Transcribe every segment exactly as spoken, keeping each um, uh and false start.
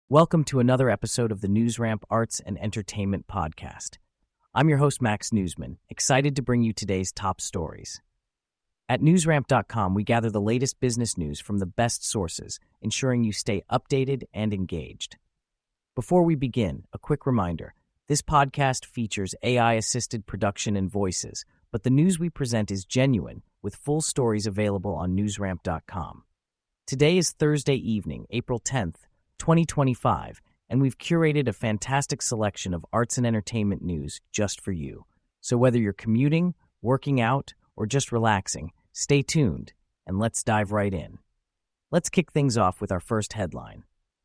Welcome to another episode of the NewsRamp Arts and Entertainment Podcast. I'm your host, Max Newsman, excited to bring you today's top stories. At newsramp dot com, we gather the latest business news from the best sources, ensuring you stay updated and engaged. Before we begin, a quick reminder. This podcast features A I-assisted production and voices, but the news we present is genuine, with full stories available on newsramp dot com. Today is Thursday evening, April tenth, twenty twenty-five, and we've curated a fantastic selection of arts and entertainment news just for you. So whether you're commuting, working out, or just relaxing, stay tuned, and let's dive right in. Let's kick things off with our first headline.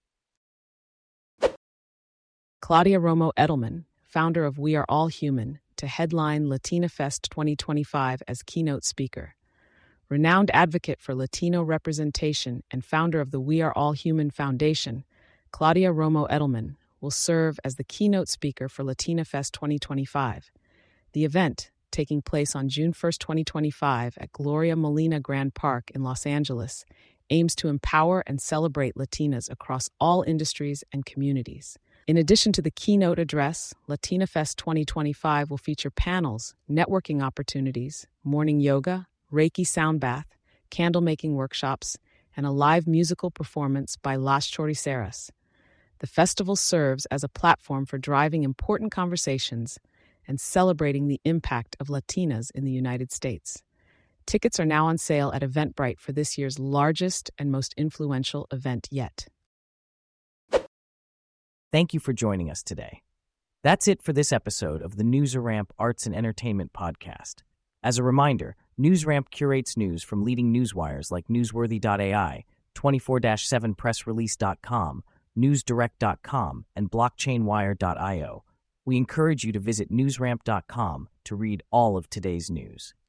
Claudia Romo Edelman, founder of We Are All Human, to headline Latina Fest twenty twenty-five as keynote speaker. Renowned advocate for Latino representation and founder of the We Are All Human Foundation, Claudia Romo Edelman will serve as the keynote speaker for Latina Fest twenty twenty-five. The event, taking place on June first, twenty twenty-five at Gloria Molina Grand Park in Los Angeles, aims to empower and celebrate Latinas across all industries and communities. In addition to the keynote address, Latina Fest twenty twenty-five will feature panels, networking opportunities, morning yoga, Reiki sound bath, candle-making workshops, and a live musical performance by Las Choriceras. The festival serves as a platform for driving important conversations and celebrating the impact of Latinas in the United States. Tickets are now on sale at Eventbrite for this year's largest and most influential event yet. Thank you for joining us today. That's it for this episode of the NewsRamp Arts and Entertainment Podcast. As a reminder, NewsRamp curates news from leading newswires like newsworthy dot A I, twenty-four seven press release dot com, news direct dot com, and blockchain wire dot io. We encourage you to visit newsramp dot com to read all of today's news.